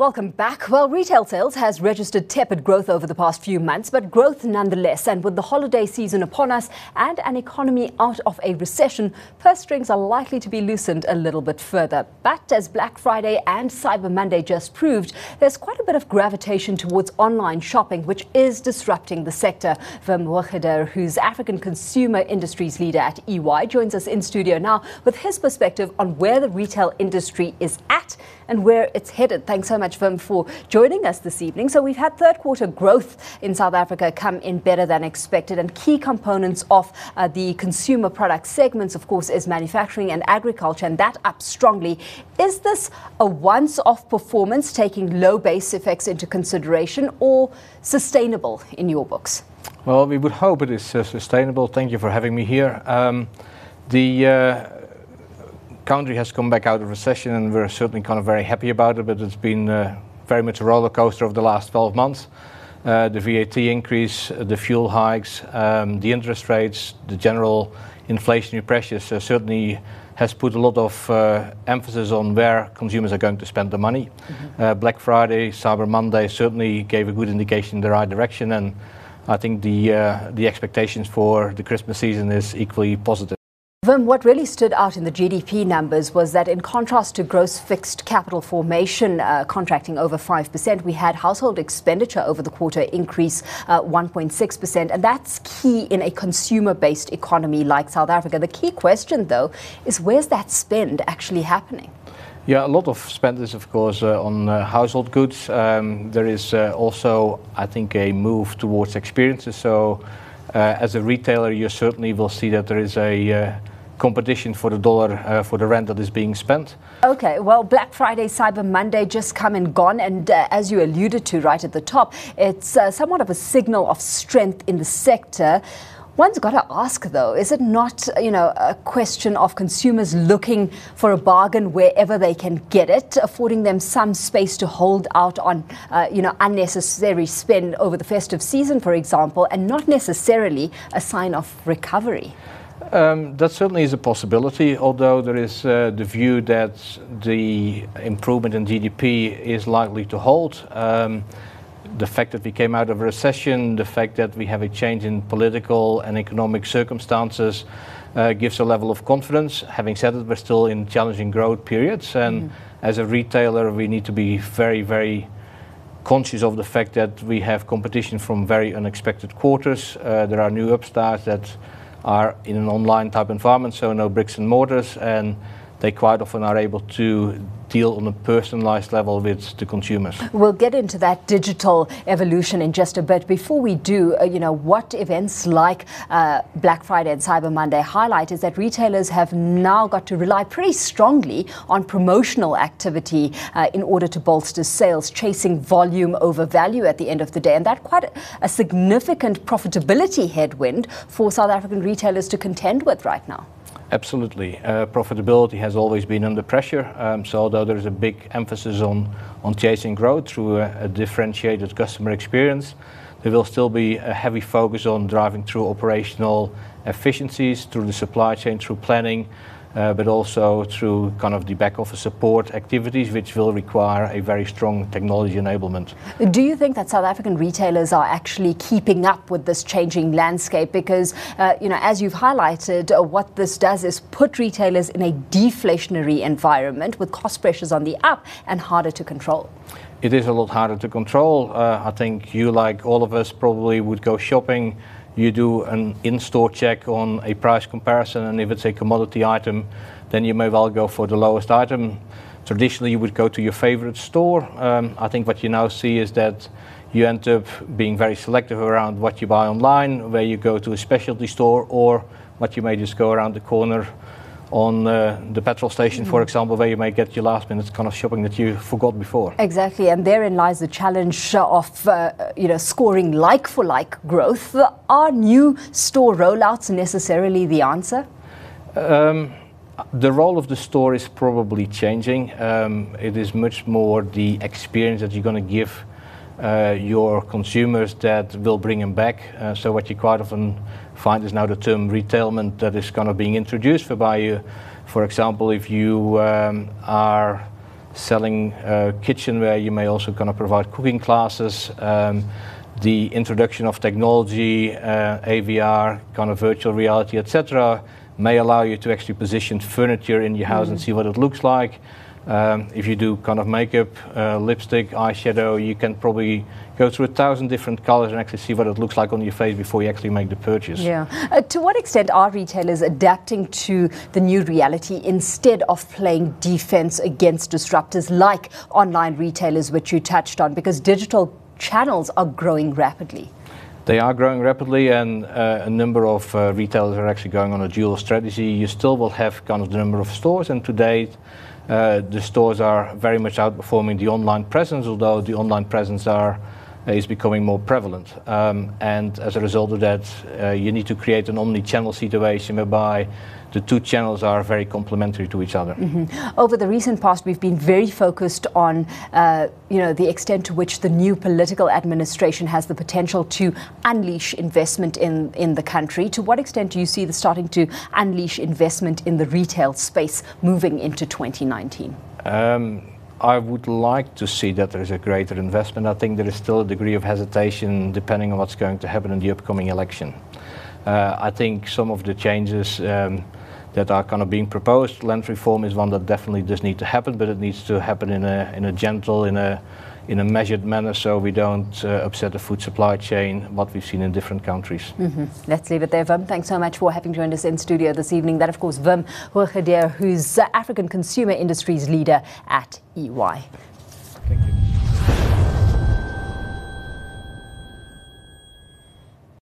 Welcome back. Well, retail sales has registered tepid growth over the past few months, but growth nonetheless. And with the holiday season upon us and an economy out of a recession, purse strings are likely to be loosened a little bit further. But as Black Friday and Cyber Monday just proved, there's quite a bit of gravitation towards online shopping, which is disrupting the sector. Wim Hoogheder, who's African Consumer Industries leader at EY, joins us in studio now with his perspective on where the retail industry is at and where it's headed. Thanks so much, Wim, for joining us this evening. So we've had third quarter growth in South Africa come in better than expected, and key components of the consumer product segments, of course, is manufacturing and agriculture, and that up strongly. Is this a once-off performance, taking low base effects into consideration, or sustainable in your books? Well, we would hope it is sustainable. Thank you for having me here. The country has come back out of recession, and we're certainly kind of very happy about it, but it's been very much a roller coaster over the last 12 months. The VAT increase, the fuel hikes, the interest rates, the general inflationary pressures certainly has put a lot of emphasis on where consumers are going to spend the money. Black Friday, Cyber Monday certainly gave a good indication in the right direction, and I think the expectations for the Christmas season is equally positive. Wim, what really stood out in the GDP numbers was that in contrast to gross fixed capital formation contracting over 5%, we had household expenditure over the quarter increase 1.6%. And that's key in a consumer-based economy like South Africa. The key question, though, is where's that spend actually happening? Yeah, a lot of spend is, of course, on household goods. There is also, I think, a move towards experiences. So as a retailer, you certainly will see that there is a competition for the dollar, for the rent that is being spent. Okay, well, Black Friday, Cyber Monday just come and gone, and as you alluded to right at the top, it's somewhat of a signal of strength in the sector. One's got to ask, though, is it not, a question of consumers looking for a bargain wherever they can get it, affording them some space to hold out on, unnecessary spend over the festive season, for example, and not necessarily a sign of recovery? That certainly is a possibility, although there is the view that the improvement in GDP is likely to hold. The fact that we came out of a recession, the fact that we have a change in political and economic circumstances gives a level of confidence. Having said it, we're still in challenging growth periods, and as a retailer we need to be very, very conscious of the fact that we have competition from very unexpected quarters. There are new upstarts that are in an online type environment, so no bricks and mortars, and they quite often are able to deal on a personalized level with the consumers. We'll get into that digital evolution in just a bit. Before we do, what events like Black Friday and Cyber Monday highlight is that retailers have now got to rely pretty strongly on promotional activity in order to bolster sales, chasing volume over value at the end of the day. And that's quite a significant profitability headwind for South African retailers to contend with right now. Absolutely. Profitability has always been under pressure. So although there is a big emphasis on chasing growth through a differentiated customer experience, there will still be a heavy focus on driving through operational efficiencies, through the supply chain, through planning, but also through kind of the back office support activities, which will require a very strong technology enablement. Do you think that South African retailers are actually keeping up with this changing landscape? Because, as you've highlighted, what this does is put retailers in a deflationary environment with cost pressures on the up and harder to control. It is a lot harder to control. I think you, like all of us, probably would go shopping. You do an in-store check on a price comparison, and if it's a commodity item, then you may well go for the lowest item. Traditionally, you would go to your favorite store. I think what you now see is that you end up being very selective around what you buy online, where you go to a specialty store, or what you may just go around the corner on the petrol station, for example, where you may get your last minute kind of shopping that you forgot before. Exactly, and therein lies the challenge of scoring like-for-like growth. Are new store rollouts necessarily the answer? The role of the store is probably changing. It is much more the experience that you're going to give your consumers that will bring them back. So what you quite often find is now the term retailment that is kind of being introduced, whereby you, for example, if you are selling kitchenware. You may also kind of provide cooking classes. The introduction of technology, AVR, kind of virtual reality, etc., may allow you to actually position furniture in your house and see what it looks like. If you do kind of makeup, lipstick, eyeshadow, you can probably go through 1,000 different colors and actually see what it looks like on your face before you actually make the purchase. Yeah. To what extent are retailers adapting to the new reality instead of playing defense against disruptors like online retailers, which you touched on, because digital channels are growing rapidly? They are growing rapidly, and a number of retailers are actually going on a dual strategy. You still will have kind of the number of stores, and to date, the stores are very much outperforming the online presence, although the online presence is becoming more prevalent. And as a result of that, you need to create an omni-channel situation whereby the two channels are very complementary to each other. Over the recent past, we've been very focused on the extent to which the new political administration has the potential to unleash investment in the country. To what extent do you see the starting to unleash investment in the retail space moving into 2019? I would like to see that there is a greater investment. I think there is still a degree of hesitation depending on what's going to happen in the upcoming election. I think some of the changes that are kind of being proposed, land reform is one that definitely does need to happen, but it needs to happen in a gentle, in a measured manner, so we don't upset the food supply chain, what we've seen in different countries. Let's leave it there, Wim. Thanks so much for having joined us in studio this evening. That, of course, Wim Hoogedeur, who's African Consumer Industries Leader at EY. Thank you.